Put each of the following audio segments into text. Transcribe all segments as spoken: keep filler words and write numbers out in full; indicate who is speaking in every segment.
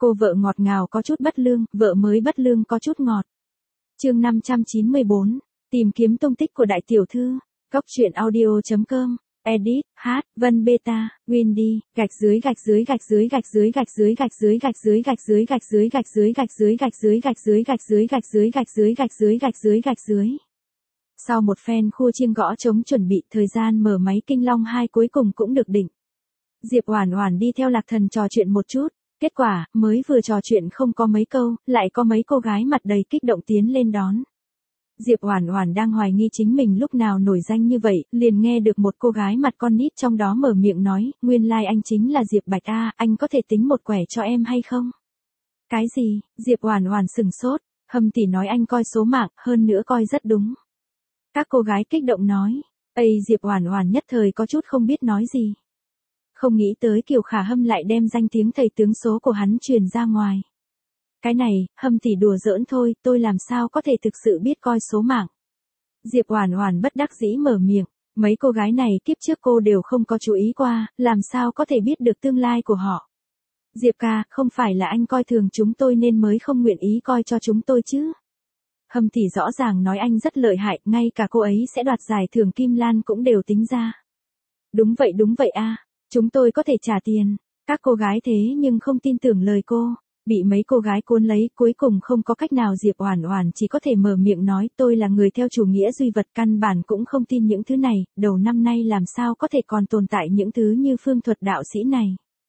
Speaker 1: Cô vợ ngọt ngào có chút bất lương, vợ mới bất lương có chút ngọt. Chương năm trăm chín mươi bốn, tìm kiếm tung tích của đại tiểu thư. Góc truyện audio chấm com. Edit, hát, Vân Beta, Windy, gạch dưới gạch dưới gạch dưới gạch dưới gạch dưới gạch dưới gạch dưới gạch dưới gạch dưới gạch dưới gạch dưới gạch dưới gạch dưới gạch dưới gạch dưới gạch dưới gạch dưới gạch dưới gạch dưới. Sau một phen khua chiêng gõ trống chuẩn bị, thời gian mở máy Kinh Long hai cuối cùng cũng được định. Diệp Oản Oản đi theo Lạc Thần trò chuyện một chút, kết quả, mới vừa trò chuyện không có mấy câu, lại có mấy cô gái mặt đầy kích động tiến lên đón. Diệp Oản Oản đang hoài nghi chính mình lúc nào nổi danh như vậy, liền nghe được một cô gái mặt con nít trong đó mở miệng nói, nguyên lai like anh chính là Diệp Bạch a, anh có thể tính một quẻ cho em hay không? Cái gì? Diệp Oản Oản sững sốt, Hâm tỷ nói anh coi số mạng, hơn nữa coi rất đúng. Các cô gái kích động nói, ây Diệp Oản Oản nhất thời có chút không biết nói gì. Không nghĩ tới Kiều Khả Hâm lại đem danh tiếng thầy tướng số của hắn truyền ra ngoài. Cái này, Hâm tỷ đùa giỡn thôi, tôi làm sao có thể thực sự biết coi số mạng. Diệp Oản Oản bất đắc dĩ mở miệng, mấy cô gái này kiếp trước cô đều không có chú ý qua, làm sao có thể biết được tương lai của họ. Diệp ca, không phải là anh coi thường chúng tôi nên mới không nguyện ý coi cho chúng tôi chứ. Hâm tỷ rõ ràng nói anh rất lợi hại, ngay cả cô ấy sẽ đoạt giải thưởng Kim Lan cũng đều tính ra. Đúng vậy đúng vậy a, chúng tôi có thể trả tiền. Các cô gái thế nhưng không tin tưởng lời cô. Bị mấy cô gái cuốn lấy, cuối cùng không có cách nào Diệp Oản Oản chỉ có thể mở miệng nói tôi là người theo chủ nghĩa duy vật, căn bản cũng không tin những thứ này, đầu năm nay làm sao có thể còn tồn tại những thứ như phương thuật đạo sĩ này.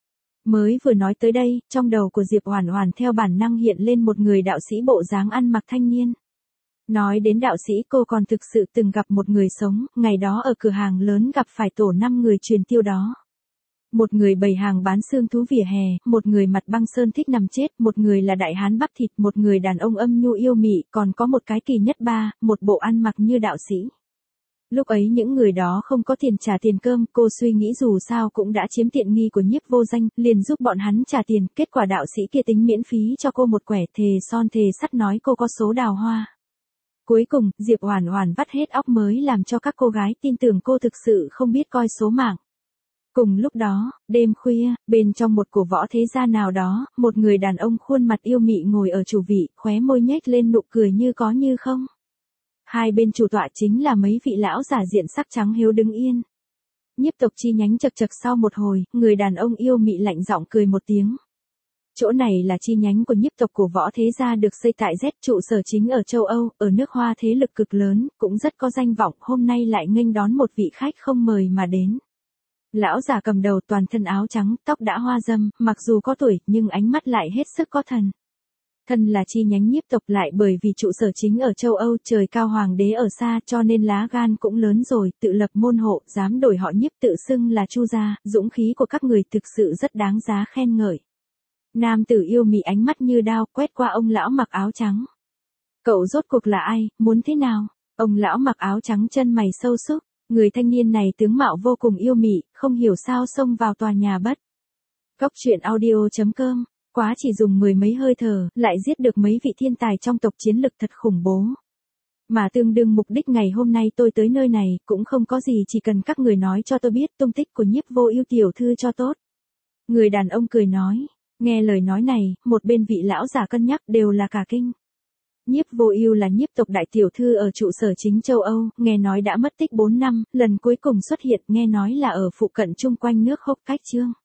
Speaker 1: Mới vừa nói tới đây, trong đầu của Diệp Oản Oản theo bản năng hiện lên một người đạo sĩ bộ dáng ăn mặc thanh niên. Nói đến đạo sĩ cô còn thực sự từng gặp một người sống, ngày đó ở cửa hàng lớn gặp phải tổ năm người truyền tiêu đó. Một người bày hàng bán xương thú vỉa hè, một người mặt băng sơn thích nằm chết, một người là đại hán bắp thịt, một người đàn ông âm nhu yêu mị, còn có một cái kỳ nhất ba, một bộ ăn mặc như đạo sĩ. Lúc ấy những người đó không có tiền trả tiền cơm, cô suy nghĩ dù sao cũng đã chiếm tiện nghi của Nhiếp Vô Danh, liền giúp bọn hắn trả tiền, kết quả đạo sĩ kia tính miễn phí cho cô một quẻ, thề son thề sắt nói cô có số đào hoa. Cuối cùng, Diệp Oản Oản vắt hết óc mới làm cho các cô gái tin tưởng cô thực sự không biết coi số mạng. Cùng lúc đó, đêm khuya, bên trong một cổ võ thế gia nào đó, một người đàn ông khuôn mặt yêu mị ngồi ở chủ vị, khóe môi nhếch lên nụ cười như có như không. Hai bên chủ tọa chính là mấy vị lão giả diện sắc trắng hiếu đứng yên. Nhiếp tộc chi nhánh chật chật sau một hồi, người đàn ông yêu mị lạnh giọng cười một tiếng. Chỗ này là chi nhánh của nhiếp tộc của võ thế gia được xây tại Z, trụ sở chính ở châu Âu, ở nước Hoa thế lực cực lớn, cũng rất có danh vọng, hôm nay lại nghênh đón một vị khách không mời mà đến. Lão già cầm đầu toàn thân áo trắng, tóc đã hoa râm, mặc dù có tuổi, nhưng ánh mắt lại hết sức có thần. Thân là chi nhánh nhiếp tộc lại bởi vì trụ sở chính ở châu Âu, trời cao hoàng đế ở xa cho nên lá gan cũng lớn rồi, tự lập môn hộ, dám đổi họ nhiếp tự xưng là Chu gia, dũng khí của các người thực sự rất đáng giá khen ngợi. Nam tử yêu mị ánh mắt như đao quét qua ông lão mặc áo trắng. Cậu rốt cuộc là ai, muốn thế nào? Ông lão mặc áo trắng chân mày sâu súc. Người thanh niên này tướng mạo vô cùng yêu mị, không hiểu sao xông vào tòa nhà bất. Góc truyện audio chấm com, quá chỉ dùng mười mấy hơi thở, lại giết được mấy vị thiên tài trong tộc, chiến lực thật khủng bố. Mà tương đương mục đích ngày hôm nay tôi tới nơi này, cũng không có gì, chỉ cần các người nói cho tôi biết tung tích của Nhiếp Vô Ưu tiểu thư cho tốt. Người đàn ông cười nói, nghe lời nói này, một bên vị lão giả cân nhắc đều là cả kinh. Nhiếp Vô Ưu là nhiếp tộc đại tiểu thư ở trụ sở chính châu Âu, nghe nói đã mất tích bốn năm, lần cuối cùng xuất hiện nghe nói là ở phụ cận chung quanh nước Hốc Cách Trương.